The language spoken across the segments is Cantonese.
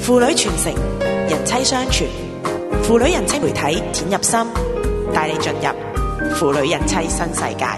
父女傳承，人妻相傳，父女人妻媒體淺入深，帶你進入父女人妻新世界。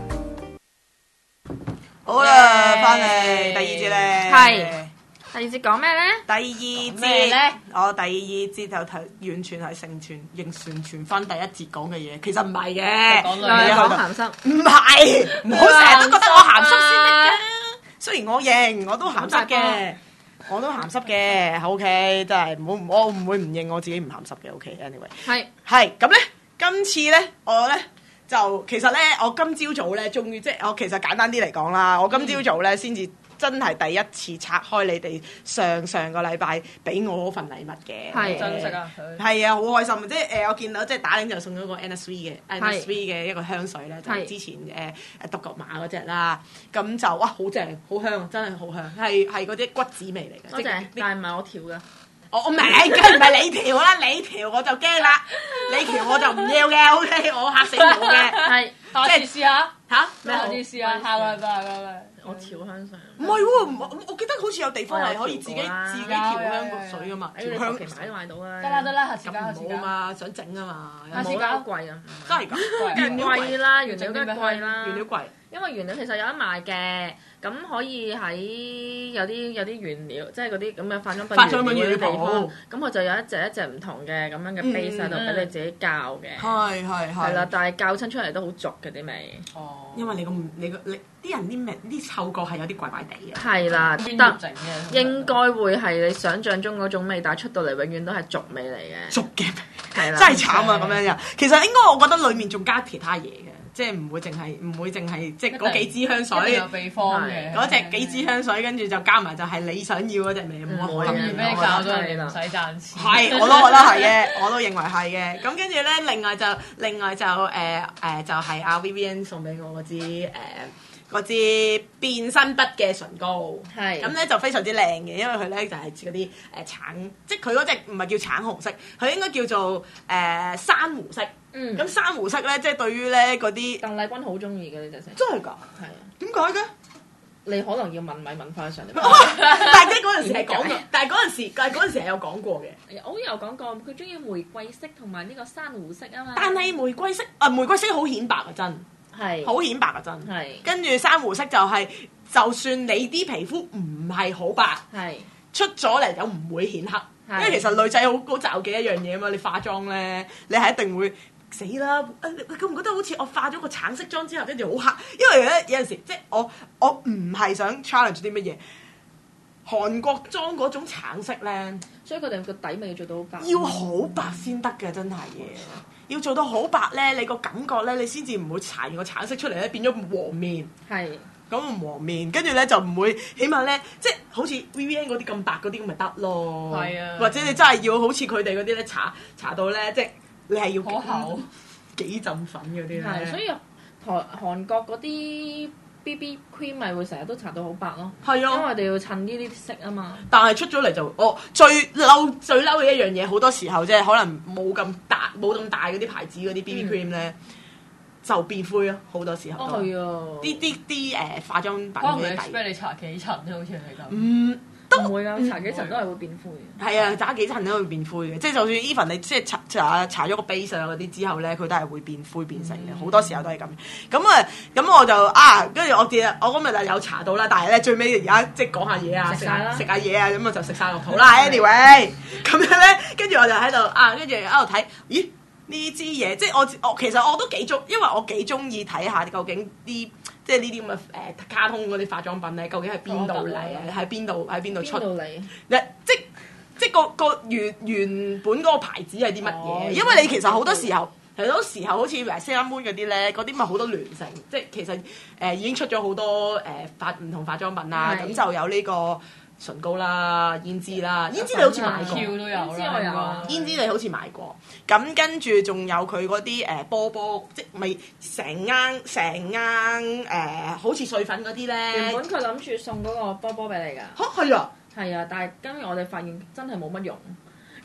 好啦，翻嚟第二節咧， 係第二節講咩咧？ 第二節咧，我第二節就完全係承傳翻第一節講嘅嘢，其實唔係嘅， 講鹹濕， 唔係，唔好成日都覺得我鹹濕先得嘅。雖然我認，我都鹹濕嘅。我都鹹濕嘅 ，OK， 真係我唔會唔認我自己唔鹹濕嘅 ，OK，anyway，係咁咧，今次咧我咧就其實咧我今朝早咧終於即係我其實簡單啲嚟講啦，我今朝早咧先至真係第一次拆開你哋上個禮拜俾我嗰份禮物嘅， 係珍惜啊， 係啊，好開心，即係我見到即係打領就送咗個 NSV 嘅一個香水咧，就係之前獨角馬嗰隻啦，咁就哇好正，好香，真係好香，係嗰啲骨子味嚟嘅， 多謝，但係唔係我調㗎。 我明，梗係唔係你調啦，你調我就驚啦，你調我就唔要嘅 ，OK， 我嚇死我嘅， 係， 下次試下嚇咩？下次試下，下個禮拜。 我調香水。 唔係喎，我記得好似有地方係可以自己調香水噶嘛，調香買都買到啦。 得啦，下次搞， 咁唔好啊嘛，想整啊嘛， 下次搞貴啊， 真係㗎， 原料貴啦，原料梗係貴啦， 原料貴。 因為原料其實有得賣嘅，咁可以喺有啲原料，即係嗰啲咁嘅化妝品原料地方，咁我就有一隻唔同嘅咁樣嘅 base 喺度俾你自己校嘅。係啦，但係校親出嚟都好俗嘅啲味。 哦，因為你啲人啲嗅覺係有啲怪怪地嘅。 係啦，得應該會係你想象中嗰種味，但係出到嚟永遠都係俗味嚟嘅。 俗嘅味， 係啦， 真係慘啊！咁樣又，其實應該我覺得裡面仲加其他嘢嘅。即係唔會淨係即係嗰幾支香水， 有秘方嘅嗰隻幾支香水，跟住就加埋就係你想要嗰隻味，冇可能嘅。 咩教都係唔使賺錢。 係，我都覺得係嘅，我都認為係嘅。咁跟住咧，另外就就係阿 Vivian 送俾我嗰支變身筆嘅唇膏， 係咁咧就非常之靚嘅，因為佢咧就係似嗰啲橙，即係佢嗰隻唔係叫橙紅色，佢應該叫做珊瑚色。咁珊瑚色咧，即係對於咧嗰啲鄧麗君好中意嘅呢隻色， 真係㗎， 係啊， 點解嘅？ 你可能要問米問翻上嚟。 但係即係嗰陣時係講嘅，但係嗰陣時係有講過嘅。 我有講過，佢中意玫瑰色同埋呢個珊瑚色啊嘛。 但係玫瑰色好顯白啊，真係好顯白啊，真係。 跟住珊瑚色就係，就算你啲皮膚唔係好白， 係出咗嚟就唔會顯黑。因為其實女仔好罩忌一樣嘢啊嘛，你化妝咧，你係一定會。死啦！你覺唔覺得好似我化咗個橙色妝之後，跟住好黑？因為咧有陣時，即係我唔係想 challenge 啲乜嘢。韓國妝嗰種橙色咧， 所以佢哋個底咪要做到好白。 要好白先得嘅，真係嘅。要做到好白咧，你個感覺咧，你先至唔會搽完個橙色出嚟咧變咗黃面。係。咁黃面，跟住咧就唔會，起碼咧即係好似 Vivian 嗰啲咁白嗰啲咁咪得咯。 係啊。或者你真係要好似佢哋嗰啲咧搽到咧即係。你係要好厚幾浸粉嗰啲咧？ 係，所以韓國嗰啲 BB cream 咪會成日都搽到好白咯。 係啊，因為我哋要襯呢啲色啊嘛。 但係出咗嚟就最嬲嘅一樣嘢，好多時候即係可能冇咁大嗰啲牌子嗰啲 BB cream 咧，就變灰咯。好多時候都係啊，啲化妝品嗰啲底俾你搽幾層咧，好似係咁。 都唔會㗎，搽幾層都係會變灰嘅。 係啊，搽幾層都會變灰嘅，即係就算 even 你即係搽咗個 base 啊嗰啲之後咧，佢都係會變灰變成嘅，好多時候都係咁。咁我就跟住我今日就有搽到啦，但係咧最尾而家即係講下嘢啊，食下嘢啊，咁就食晒落肚啦。Anyway，咁樣咧，跟住我就喺度跟住喺度睇，咦呢支嘢，即係我其實我都幾中，因為我幾中意睇下究竟啲。即係呢啲咁嘅卡通嗰啲化妝品咧，究竟係邊度嚟啊？喺邊度出？即個原本嗰個牌子係啲乜嘢？因為你其實好多時候好似 Sailor Moon 嗰啲咧，嗰啲咪好多聯乘，即係其實已經出咗好多唔同化妝品啦。咁就有呢個唇膏啦、胭脂啦，胭脂你好似買過， 都有啦， 胭脂你好似買過。咁跟住仲有佢嗰啲波，即係咪成罌好似碎粉嗰啲咧？ 原本佢諗住送嗰個波俾你㗎。 嚇係啊！ 係啊，但係跟住我哋發現真係冇乜用。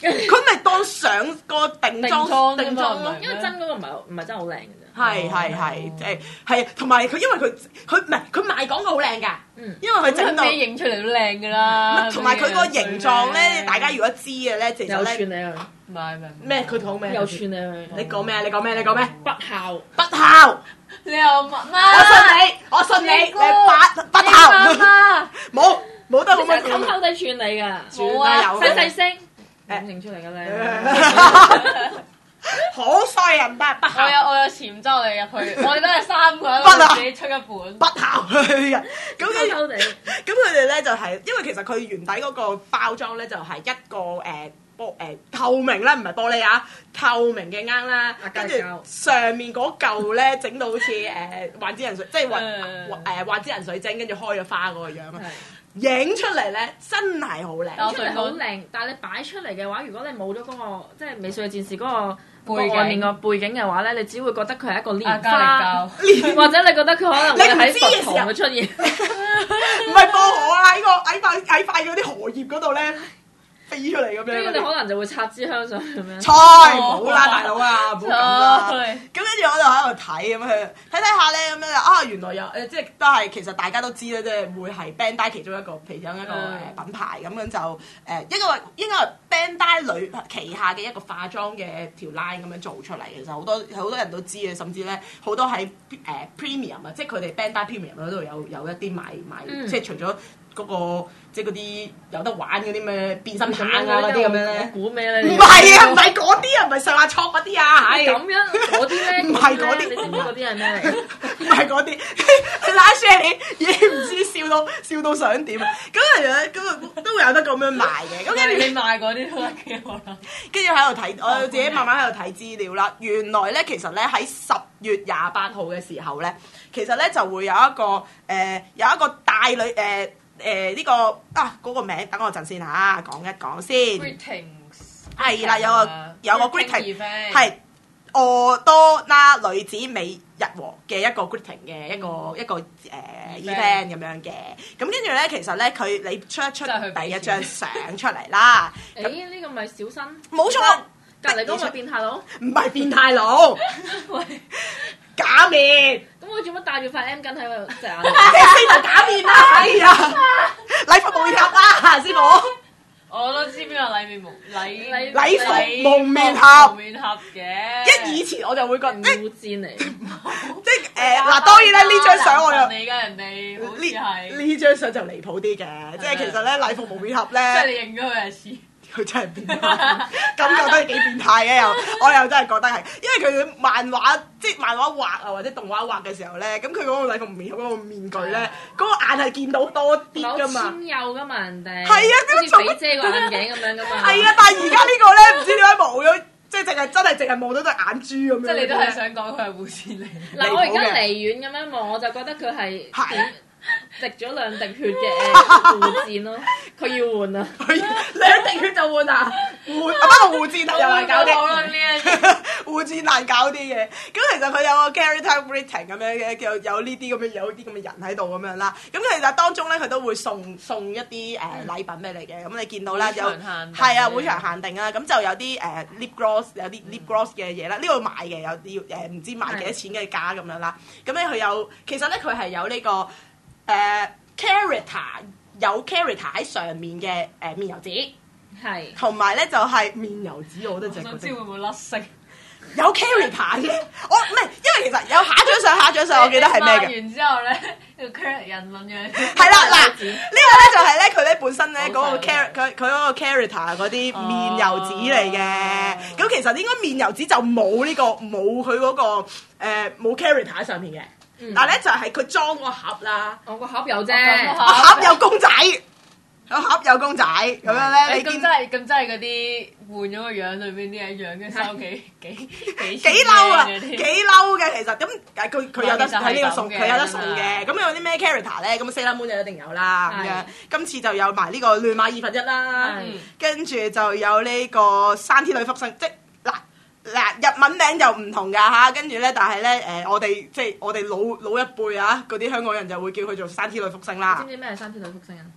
佢咪當上個定妝定妝咯， 因為真嗰個唔係真係好靚嘅啫。 係係同埋佢因為佢唔係佢賣廣告好靚㗎，因為佢整到影出嚟都靚㗎啦。 同埋佢個形狀咧，大家如果知嘅咧，其實有串你咧去， 唔係咩？佢講咩？ 有串你去。 你講咩？你講咩？你講咩？ 不孝， 不孝！ 你又乜？ 我信你，你不孝，冇得咁樣口口地串你㗎， 冇啊， 細細聲整出嚟㗎咧。 好衰人得不孝。 我有潛州你入去，我哋都係3個人， 不孝自己出一本。 不孝嘅人，咁偷偷地， 咁佢哋咧就係，因為其實佢原底嗰個包裝咧就係一個透明啦，唔係玻璃啊，透明嘅罌啦，跟住上面嗰嚿咧整到好似幻之人水，即係幻之人水晶，跟住開咗花嗰個樣啊！影出嚟咧真係好靚， 出嚟好靚，但係你擺出嚟嘅話，如果你冇咗嗰個即係美少女戰士嗰個背景外面個背景嘅話咧，你只會覺得佢係一個蓮加花， 力或者你覺得佢可能會喺佛堂會出現。 唔係薄荷啊，喺個喺塊嗰啲荷葉嗰度咧飛出嚟咁樣。 跟住你可能就會插支香上去咁樣。 菜冇啦，大佬啊，唔好咁啦。咁跟住我就喺度睇咁樣，睇下咧咁樣啊，原來有即係都係其實大家都知咧，即係會係 Bandai 其中一個其中一個品牌咁樣就應該係 Bandai 女旗下嘅一個化妝嘅條 line 咁樣做出嚟，其實好多人都知嘅，甚至咧好多喺Premium 啊，即係佢哋 Bandai Premium 嗰度有一啲賣，即係除咗嗰個即係嗰啲有得玩嗰啲咩變身棒啊嗰啲咁樣咧， 估咩咧？ 唔係啊，唔係嗰啲啊，唔係上下錯嗰啲啊，係咁樣嗰啲咧， 唔係嗰啲， 你知唔知嗰啲係咩嚟？ 唔係嗰啲，你拉 share 你已經唔知笑到想點啊！咁其實咁都會有得咁樣賣嘅，咁跟住你賣嗰啲都得幾好啦。 跟住喺度睇，我自己慢慢喺度睇資料啦。原來咧，其實咧喺10月28號嘅時候咧，其實咧就會有一個大女呢個嗰個名，等我陣先嚇，講一講先。 Greetings 係啦，有個 greeting 係係奧多拉女子美日和嘅一個 greeting 嘅一個event 咁樣嘅。咁跟住咧，其實咧你出第一張相出嚟啦。 誒呢個咪小新？ 冇錯， 隔離嗰個咪變態佬？ 唔係變態佬，假面。 咁我做乜戴住塊 M 巾喺度隻眼？ 四頭假面啦，係啊，禮服蒙面俠啦，師傅。 我都知邊個禮服蒙面俠蒙面俠嘅。 以前我就會覺得烏戰嚟， 即係嗱，當然咧呢張相我又你㗎人哋好似係呢張相就離譜啲嘅，即係其實咧禮服蒙面俠即係咧， 你認咗佢係似。 佢真係變態，咁覺得幾變態嘅我又真係覺得係，因為佢漫畫畫啊或者動畫畫嘅時候咧，咁佢嗰個禮服蒙面俠嗰個面具咧，嗰個眼係見到多啲㗎嘛， 好纖幼㗎嘛人哋， 係啊， 好似比遮個眼鏡咁樣㗎嘛， 係啊，但係而家呢個咧唔知點解冇咗，即係淨係望到對眼珠咁樣， 即係你都係想講佢係護士嚟。 嗱，我而家離遠咁樣望，我就覺得佢係滴咗2滴血嘅護戰咯，佢要換啊！ 佢2滴血就換啊！不過護戰又難搞啲，護戰難搞啲嘅。咁其實佢有個 character greeting 咁樣嘅，叫有呢啲咁嘅人喺度咁樣啦。咁其實當中咧，佢都會送一啲禮品俾你嘅。咁你見到啦，有係啊，會場限定啊。咁就有啲lip gloss， 有啲 lip gloss 嘅嘢啦。呢度買嘅有啲唔知賣幾多錢嘅價咁樣啦。咁咧佢其實咧佢係有呢個。character 有 character 喺上面嘅面油紙，係同埋咧就係面油紙，我覺得就想知會唔會甩色？ 有 character 嘅，我唔係，因為其實有下一張相，我記得係咩嘅？ 完之後咧，個 character 人咁樣。 係啦，嗱，呢個咧就係咧佢咧本身咧嗰個佢嗰個 character 嗰啲面油紙嚟嘅。咁其實應該面油紙就冇佢嗰個冇 character 喺上面嘅。但係咧就係佢裝個盒啦， 我個盒有啫， 個盒有公仔，個盒有公仔咁樣咧。你咁真係嗰啲換咗個樣裏邊啲一樣嘅收幾嬲啊！幾嬲嘅其實咁佢有得喺呢個送，佢有得送嘅。咁有啲咩 character 咧？咁 Sailor Moon 就一定有啦。咁樣今次就有埋呢個亂馬2分1啦，跟住就有呢個山天女福星，即嗱日文名就唔同㗎嚇，跟住咧，但係咧我哋即係我哋老一輩啊，嗰啲香港人就會叫佢做山天女福星啦。 知唔知咩係山天女福星啊？唔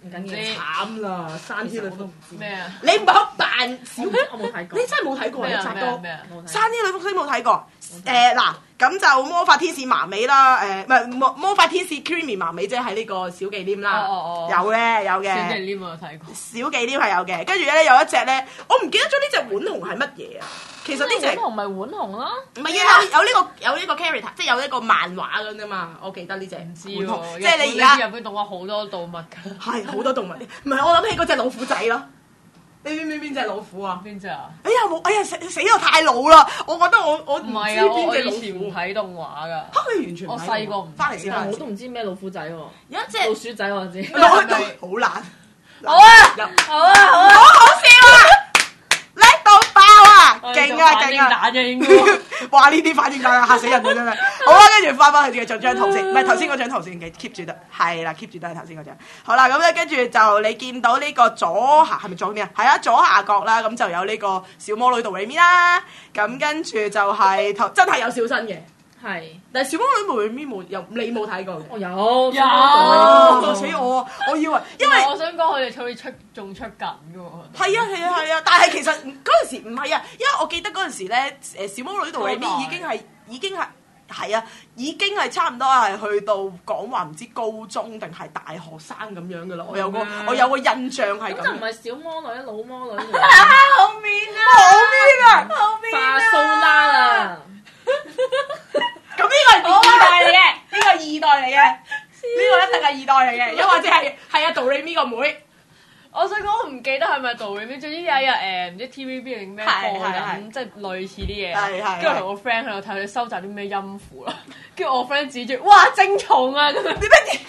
唔緊要。 慘啦，山 T 女福咩啊？ 你唔好扮小， 我冇睇過。 你真係冇睇過啊！澤哥， 咩啊？ 山 T 女福星冇睇過。嗱，咁就魔法天使麻美啦，唔係魔法天使 Creamy 麻美，即係呢個小忌廉啦。有嘅有嘅。 小忌廉我有睇過。 小忌廉係有嘅，跟住咧有一隻咧，我唔記得咗呢隻碗紅係乜嘢啊？其實呢隻碗紅咪碗紅咯， 唔係啊，有呢個 character， 即係有呢個漫畫咁啫嘛。我記得呢隻唔知碗紅， 喎， 即係你而家日本動畫好多動物㗎。 係好多動物，唔係我諗起嗰隻老虎仔咯。你知唔知邊隻老虎啊？ 邊隻啊？ 哎呀冇，哎呀死我太老啦！我覺得我唔知唔係啊，我邊隻老以前唔虎。 睇動畫㗎。 嚇你完全唔睇我細個唔翻嚟先， 但我都唔知咩老虎仔喎， 有一隻老鼠仔我知。 攞到好難。 好啊，好啊，好啊！ 好笑啊！叻到爆啊！勁啊勁啊！ 打啫應該。 哇！呢啲反應大嚇死人啊真係。好啦，跟住翻返去自己做張圖先，唔係頭先嗰張圖先，keep 住得係啦，keep 住都係頭先嗰張。好啦，咁咧跟住就你見到呢個左下係咪左邊啊？係啊，左下角啦，咁就有呢個小魔女杜里咪啦。咁跟住就係真係有小新嘅， 係， 但係小魔女杜里咪冇你冇睇過嘅。 我有嚇死我！我以為因為我想講佢哋好似仲出緊㗎喎。 係啊，但係其實嗰陣時唔係啊，因為我記得嗰陣時咧，小魔女杜里咪已經係差唔多係去到講話唔知高中定係大學生咁樣噶啦，我有個印象係咁。 咁就唔係小魔女，老魔女嚟。 好面啊！ 好面啊！ 化蘇拉啦， 咁呢個係二代嚟嘅，呢個二代嚟嘅，呢個一定係二代嚟嘅，又或者係阿杜里咪個妹。 我想講我唔記得係咪杜里咪，總之有一日唔知 TVB 定咩播緊，即係類似啲嘢，跟住同我 friend 喺度睇佢收集啲咩音符啦，跟住我 friend 指住，哇精蟲啊咁樣， 點解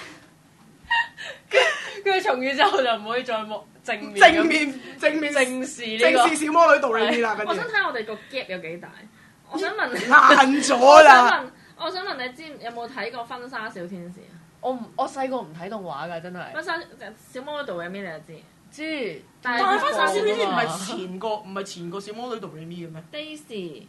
跟住從此之後就唔可以再正面正視呢個小魔女杜里咪啦？跟住我想睇我哋個 gap 有幾大。我想問爛咗啦！ 我想問你知有冇睇過《婚紗小天使》啊？ 我細個唔睇動畫㗎，真係。 婚紗小魔女杜里咪你就知。 知， 但係婚紗小天使唔係前個小魔女杜里咪嘅咩 Daisy、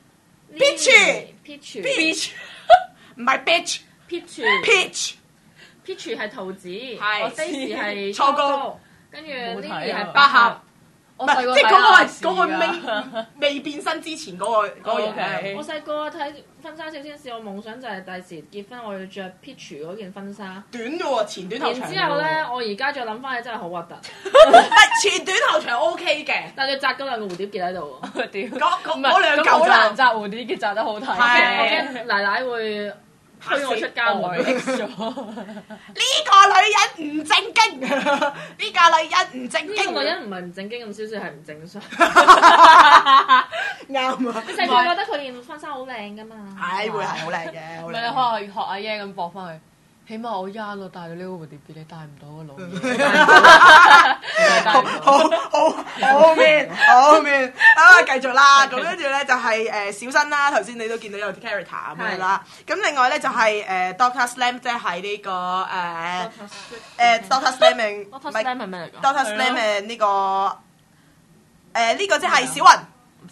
Peach 唔係 Peach 係桃子， 係 Daisy 係初高， 跟住 Lily 係百合。 我細個即係嗰個係嗰個個未變身之前嗰個嘢。 我細個睇婚紗小天使，我夢想就係第時結婚我要着 Peach 嗰件婚紗。 短嘅喎，前短後長。 然之後咧，我而家再諗翻起真係好核突。 前短後長 OK 嘅， 但係你紮嗰兩個蝴蝶結喺度喎。 屌， 嗰兩嚿好難紮蝴蝶結紮得好睇嘅， 奶奶會推我出家門。 呢個女人唔正經，呢個女人唔正經。 呢個女人唔係唔正經咁少少，係唔正常。 啱啊！ 你細個覺得佢件婚紗好靚㗎嘛？ 係會係好靚嘅， 唔係你可能學阿耶咁駁翻去。起碼我啱我帶到呢個蝴蝶結，你帶唔到個老嘢。 好面啊！繼續啦，咁跟住咧就係小新啦。頭先你都見到有啲 character 咁樣啦。咁另外咧就係Doctor Slam，即係呢個Doctor Slam 唔係 Doctor Slam 係咩嚟㗎 Doctor Slam 呢個呢個即係小雲，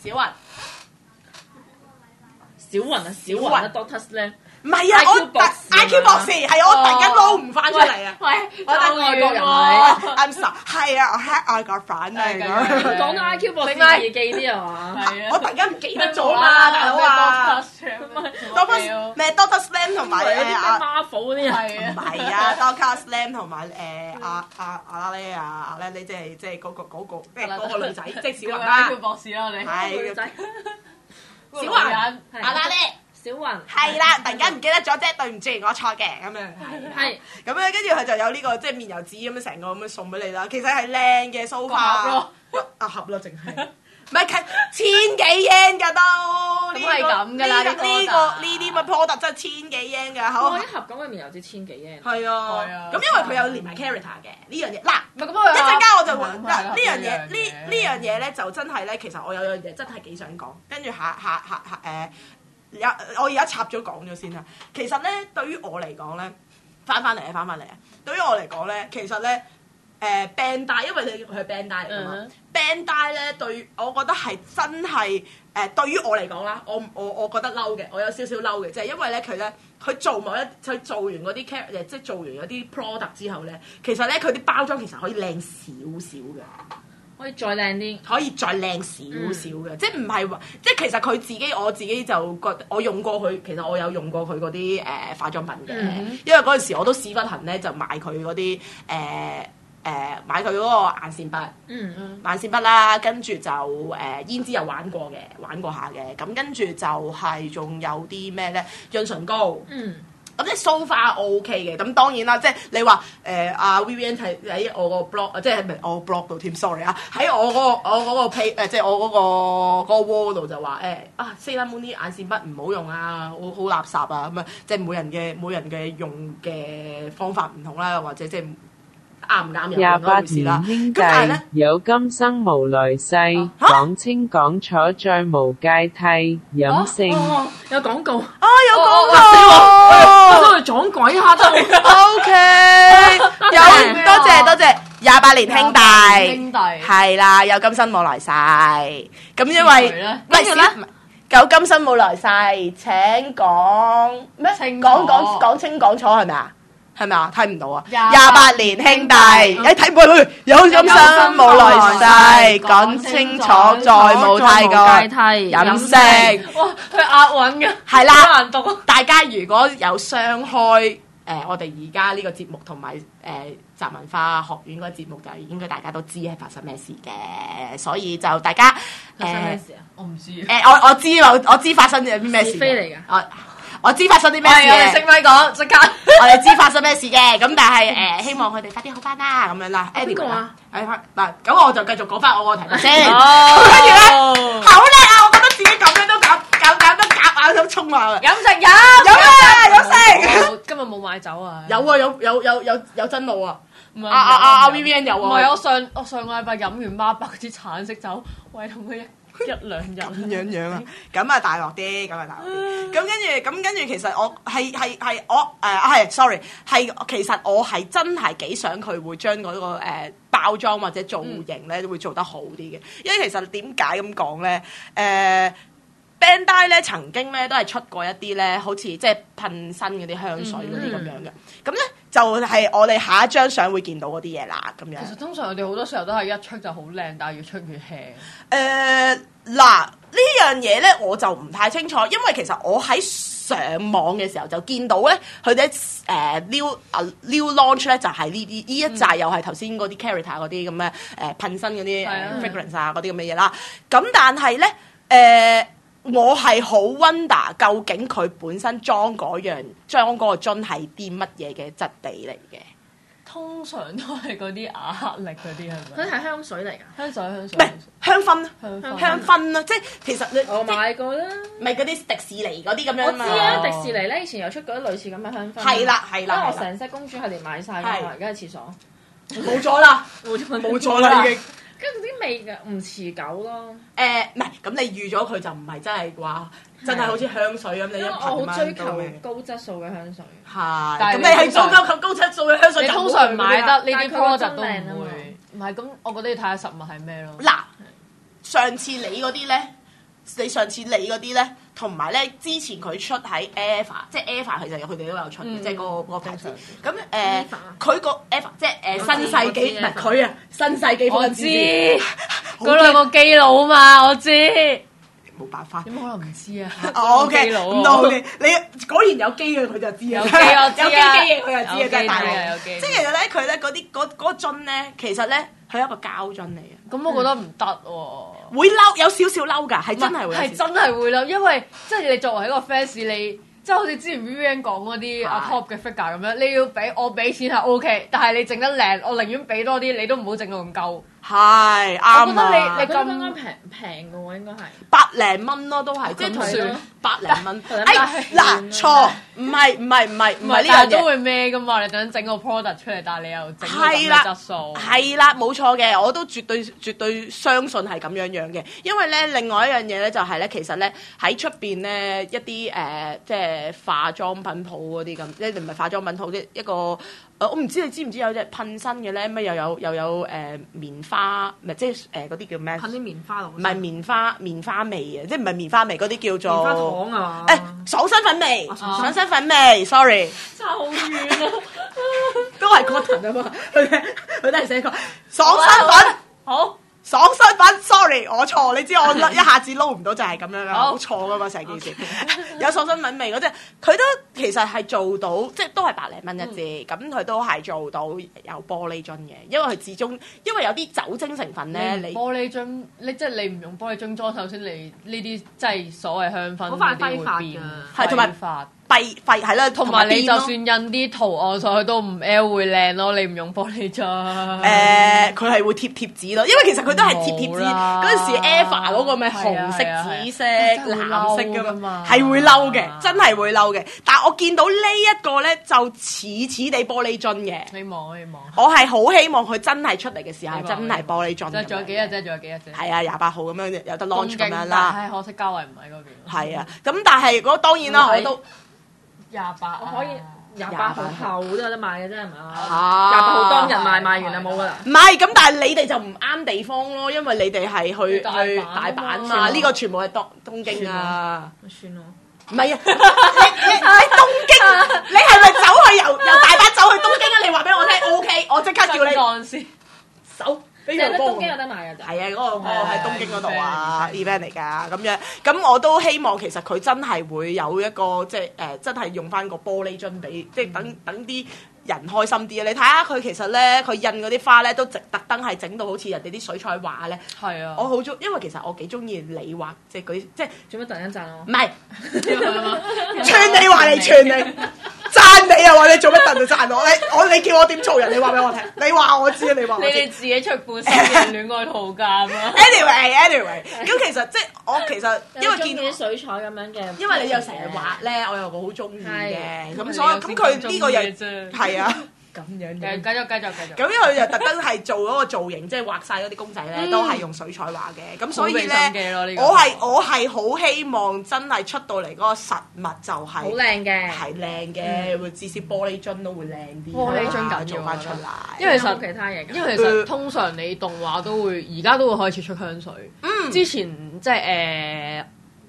小雲啊 Doctor Slam。 唔係啊！我 IQ 博士係我突然間撈唔翻出嚟啊！ 喂， 我係外國人嚟，I'm sorry，係啊，我係外國粉嚟㗎。 講到 IQ 博士易記啲係嘛？ 我突然間唔記得咗嘛，大佬啊！Doctor Slam 同埋 Marvel 嗰啲係唔係啊，Doctor Slam 同埋阿拉咧即係嗰個女仔，即係小雲啦。 IQ 博士啦你。 係仔。 小雲，阿拉咧。 小雲係啦，突然間唔記得咗啫，對唔住，我錯嘅咁樣。 係咁咧，跟住佢就有呢個即係面油紙咁樣成個咁樣送俾你啦。其實係靚嘅 sofa 盒咯，淨係唔係千幾 yen 㗎都。 咁係咁㗎啦， 呢啲乜 product 真係千幾 yen 㗎。好， 一盒咁嘅面油紙千幾 yen。 係啊，咁因為佢有連埋 character 嘅呢樣嘢。嗱， 唔係咁一陣間我就話呢樣嘢咧就真係咧，其實我有樣嘢真係幾想講，跟住我而家插咗講咗先啦。其實咧，對於我嚟講咧，翻翻嚟啊！對於我嚟講咧，其實咧， band 帶，因為佢係 band 帶嚟㗎嘛。band 帶咧對我覺得係真係對於我嚟講啦，我覺得嬲嘅，我有少少嬲嘅，就係因為咧佢做完嗰啲 character， 即係做完嗰啲 product 之後咧，其實咧佢啲包裝其實可以靚少少嘅。 可以再靚啲， 可以再靚少少嘅，即係唔係話，即係其實我自己就覺得我用過佢，其實我有用過佢嗰啲化妝品嘅，因為嗰陣時我都屎忽痕咧就買佢嗰啲買佢嗰個眼線筆，眼線筆啦，跟住就胭脂有玩過下嘅，咁跟住就係仲有啲咩咧潤唇膏。咁即係 so far OK 嘅，咁當然啦，即係你話阿 Vivian 喺我個 blog， 即係唔係我 blog 度添 ，sorry 啊，喺我嗰個 page 即係我嗰個 wall 度就話Sailor Moon 啲眼線筆唔好用啊，好垃圾啊咁啊，即係每人嘅用嘅方法唔同啦，或者即係啱唔啱又另一回事啦。咁但係咧， 有今生無來世，講清講楚再無階梯，飲勝。 有廣告有廣告， 我都係撞鬼下都 OK， 多謝28年兄弟，係啦，有今生冇來世，咁因為咩事咧？有今生冇來世，請講咩？講清講楚係咪啊？係咪啊？睇唔到啊！28年兄弟，睇唔到佢有今生冇來世，講清楚再冇階梯，飲勝。 哇！佢押韻嘅， 係啦， 好難讀。 大家如果有雙開我哋而家呢個節目同埋集文化學院嗰個節目，就應該大家都知係發生咩事嘅，所以就大家發生咩事啊？ 我唔知。 我知發生咗啲咩事。 是非嚟㗎。 我知發生啲咩事嘅， 我哋識咪講即刻。 我哋知發生咩事嘅，咁但係希望佢哋快啲好翻啦，咁樣啦。 邊個啊？ 嗱，咁我就繼續講翻我個題目先。跟住咧，好叻啊！我覺得自己咁樣都搞得夾硬咁衝埋嚟。 飲食有食。 今日冇買酒啊？ 有真露啊！ 阿 Vivian 有啊。 唔係我上個禮拜飲完孖伯嗰支橙色酒，喂同佢一兩日咁樣啊，咁啊大鑊啲，咁跟住，其實我係 sorry， 係其實我係真係幾想佢會將嗰個包裝或者造型咧會做得好啲嘅，因為其實點解咁講咧？Bandai 咧曾經咧都係出過一啲咧，好似即係噴身嗰啲香水嗰啲咁樣嘅，咁咧就係我哋下一張相會見到嗰啲嘢啦，咁樣。 其實通常我哋好多時候都係一出就好靚，但係越出越 hea。 嗱呢樣嘢咧我就唔太清楚，因為其實我喺上網嘅時候就見到咧，佢哋new launch 咧就係呢一紮又係頭先嗰啲 character 嗰啲咁嘅噴身嗰啲fragrance 啊嗰啲咁嘅嘢啦，咁但係咧我係好 wonder 究竟佢本身裝嗰個樽係啲乜嘢嘅質地嚟嘅？ 通常都係嗰啲亞克力嗰啲係咪？ 佢係香水嚟㗎， 香水唔係香薰，香薰啦，即係其實你我買過啦， 唔係嗰啲迪士尼嗰啲咁樣我知啊，迪士尼咧以前有出過啲類似咁嘅香薰。 係啦， 因為我成 set 公主系列買晒㗎嘛，而家喺廁所冇咗啦，冇咗啦已經。 跟住啲味嘅唔持久咯。 唔係咁你預咗佢就唔係真係啩，真係好似香水咁你一我噴好追求高質素嘅香水。 係， 但係咁你係高質素嘅香水， 你通常買得呢啲 product 都但係佢唔會。唔係咁，我覺得要睇下實物係咩咯。 嗱，上次你嗰啲咧，同埋咧之前佢出喺 Eva， 即係 Eva 其實佢哋都有出嘅，即係嗰個牌子。咁佢個 Eva 即係新世紀，唔係佢啊，新世紀福音之嗰兩個基佬嘛，我知。 冇辦法， 點可能唔知啊 ？OK，唔到嘅，你果然有機嘅佢就知啊，有機嘅佢就知啊，真係大佬。即係其實咧，佢咧嗰樽咧，其實咧佢係一個膠樽嚟嘅。 咁我覺得唔得喎， 會嬲，有少少嬲㗎，係真係會， 係真係會嬲，因為即係你作為一個 fans，你即係好似之前 Vivian 講嗰啲阿 Top 嘅 figure 咁樣，你要我俾錢係 OK，但係你整得靚，我寧願俾多啲，你都唔好整到咁鳩。 係啱啊！ 我覺得你咁啱平嘅喎，應該係百零蚊咯，都係即係同算百零蚊。嗱錯，唔係呢樣嘢都會咩噶嘛？你等整個 product 出嚟，但係你又整到咁嘅質素。 係啦，冇錯嘅，我都絕對相信係咁樣嘅。因為咧，另外一樣嘢咧就係咧，其實咧喺出邊咧一啲即係化妝品鋪嗰啲咁，即係唔係化妝品鋪，一個我唔知你知唔知有隻噴身嘅咧，咩又有棉花，唔係即係嗰啲叫咩？ 噴啲棉花落。 唔係棉花味啊，即係唔係棉花味嗰啲叫做棉花糖啊。 爽身粉味，爽身粉味 ，sorry。 差好遠啊！ 都係 cotton 啊嘛，佢都係寫過爽身粉， 好。 爽身粉 ，sorry， 我錯，你知我一下子撈唔到就係咁樣噶，好錯噶嘛成件事。有爽身粉味嗰隻，佢都其實係做到，即係都係百零蚊一支，咁佢都係做到有玻璃樽嘅，因為佢始終因為有啲酒精成分咧，你玻璃樽，即係你唔用玻璃樽裝，首先你呢啲即係所謂香薰， 好快揮發㗎， 係同埋廢係啦， 同埋你就算印啲圖案上去都唔 L 會靚咯，你唔用玻璃樽。 佢係會貼紙咯，因為其實佢都係貼紙。嗰陣時 Eva 嗰個咪紅色、紫色、藍色噶嘛，係會嬲嘅，真係會嬲嘅。但係我見到呢一個咧，就似地玻璃樽嘅。 希望。 我係好希望佢真係出嚟嘅時候，真係玻璃樽。 仲有幾日啫？係啊，28號咁樣有得 launch 咁樣啦。 係可惜嘉慧唔喺嗰邊。 係啊，咁但係嗰當然啦，我都。 28， 我可以28號後都有得買嘅啫，係嘛？28號當日賣完就冇噶啦。 唔係咁，但係你哋就唔啱地方咯，因為你哋係去大阪嘛，呢個全部係東京啊。 算咯。 唔係啊，你東京，你係咪走去由大阪走去東京啊？你話俾我聽 ，OK， 我即刻叫你幹先手。 即係東京有得買㗎咋？ 係啊，嗰個喺東京嗰度啊 event 嚟㗎，咁樣咁我都希望其實佢真係會有一個即係真係用翻個玻璃樽俾，即係等啲人開心啲啊！你睇下佢其實咧，佢印嗰啲花咧都特登係整到好似人哋啲水彩畫咧。 係啊， 我好中，因為其實我幾中意你畫即係嗰啲即係做乜突然間讚我？ 唔係串你話你串你。讚你啊！話你做乜突然讚我？你叫我點做人？你話俾我聽。你話我知啊！你話我知。 你哋自己出本新嘅戀愛圖鑑啊 Anyway，咁其實即係我其實因為見到啲水彩咁樣嘅， 因為你又成日畫咧，我又好中意嘅。咁所以咁佢呢個又係啊。咁樣嘅， 繼續。 咁因為佢就特登係做嗰個造型，即係畫晒嗰啲公仔咧，都係用水彩畫嘅。咁所以咧，我係好希望真係出到嚟嗰個實物就係好靚嘅， 係靚嘅，會至少玻璃樽都會靚啲。 玻璃樽緊做翻出嚟， 因為其實其他嘢， 因為其實通常你動畫都會而家都會開始出香水。之前即係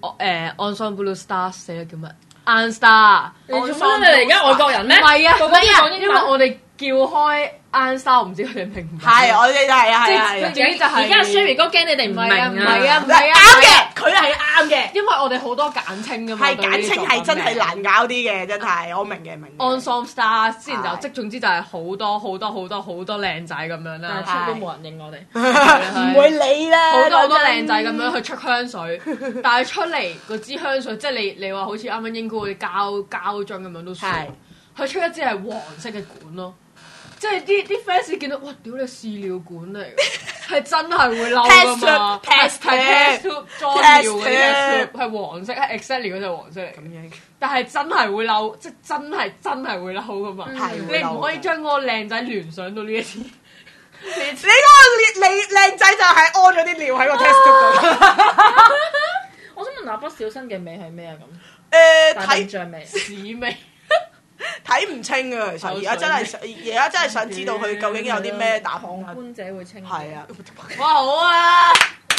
Ensemble Stars 寫叫乜？Anstar， 你做乜？你哋而家外國人咩？ 唔係啊， 個個都講英文。 因為我哋叫開 Anstar，唔知佢哋明唔明？ 係，我哋係啊，係。 自己就係。 而家 Sherry 哥驚你哋唔明啊！ 唔係啊， 啱嘅，佢係啱嘅。 因為我哋好多簡稱㗎嘛。 係簡稱係真係難搞啲嘅，真係我明嘅。 Ensemble Stars 之前就即總之就係好多靚仔咁樣啦。 但係出都冇人認我哋。 唔會理啦。 好多靚仔咁樣去出香水，但係出嚟嗰支香水，即係你話好似啱啱應該會膠樽咁樣都算。佢出一支係黃色嘅管咯，即係啲 fans 見到哇，屌你飼料管嚟，係真係會嬲㗎嘛 test tube 裝尿嘅 test tube 係黃色，係 exactly 嗰隻黃色嚟。咁樣，但係真係會嬲，即係真係會嬲㗎嘛。你唔可以將嗰個靚仔聯想到呢一次。你嗰個靚仔就係屙咗啲尿喺個 test tube 度。 我想問蠟筆小新嘅味係咩啊？咁睇象味、 屎味。 睇唔清啊！其實而家真係想知道佢究竟有啲咩打風啊！ 觀者會清。 係啊！ 哇，好啊！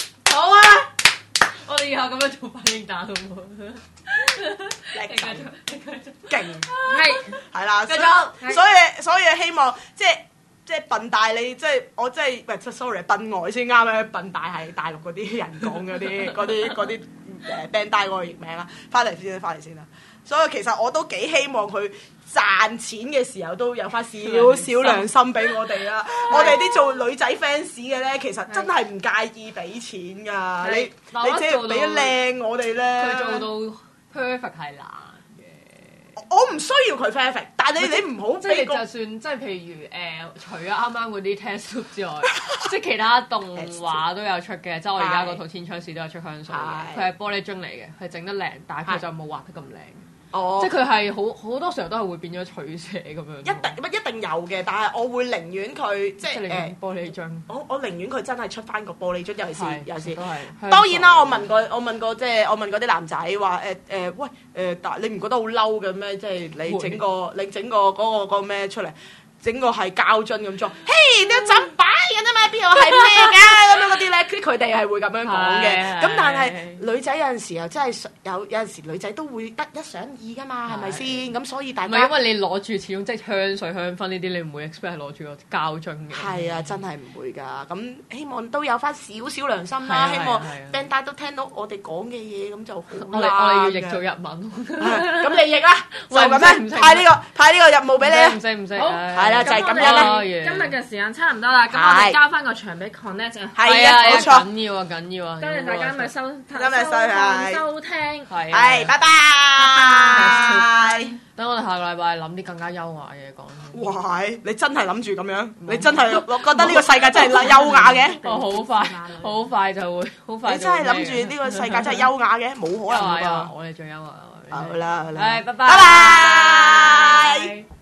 我哋以後咁樣做反應打好唔好？ 你繼續，勁係啦，所以希望即係笨大你即係我即係唔係 sorry 笨外先啱咧，笨大係大陸嗰啲人講嗰啲band 帶嗰個譯名啦，翻嚟先啦。所以其實我都幾希望佢賺錢嘅時候都有翻少少良心俾我哋啦。我哋啲做女仔 fans 嘅咧，其實真係唔介意俾錢㗎。你即係俾靚我哋咧， 佢做到 perfect 係難嘅。 我唔需要佢 perfect，但係你唔好即係就算即係譬如除咗啱啱嗰啲 test 之外，即係其他動畫都有出嘅。即係我而家嗰套天窗市都有出香水嘅，佢係玻璃樽嚟嘅，係整得靚，但係佢就冇畫得咁靚。即係佢係好多時候都係會變咗取捨咁樣。一定有嘅，但係我會寧願佢即係玻璃樽。 我寧願佢真係出翻個玻璃樽，尤其是當然啦，我問過即係我問嗰啲男仔話喂但你唔覺得好嬲嘅咩？即係你整個嗰個咩出嚟？ 整個係膠樽咁裝，嘿，你一盞擺緊啫嘛，邊度係咩㗎？咁樣嗰啲咧，佢哋係會咁樣講嘅。咁但係女仔有陣時候真係有陣時女仔都會得一想二㗎嘛，係咪先？咁所以大家唔係因為你攞住始終即係香水香薰呢啲，你唔會 expect 係攞住個膠樽嘅。 係啊，真係唔會㗎。咁希望都有翻少少良心啦，希望 Bandai 都聽到我哋講嘅嘢，咁就好啦。 我哋要譯做日文。 咁你譯啦，就咁樣派呢個任務俾你。 唔使。 係啦，就係咁樣啦。 今日嘅時間差唔多啦，咁我哋交翻個場俾 Connect 啊。 係啊，冇錯。 緊要啊！ 多謝大家收聽。 係，拜拜。 等我哋下個禮拜諗啲更加優雅嘅嘢講。 哇！你真係諗住咁樣？你真係覺得呢個世界真係優雅嘅？ 好快就會，好快。 你真係諗住呢個世界真係優雅嘅？冇可能㗎。 我哋最優雅。 好啦， 拜拜。 拜拜。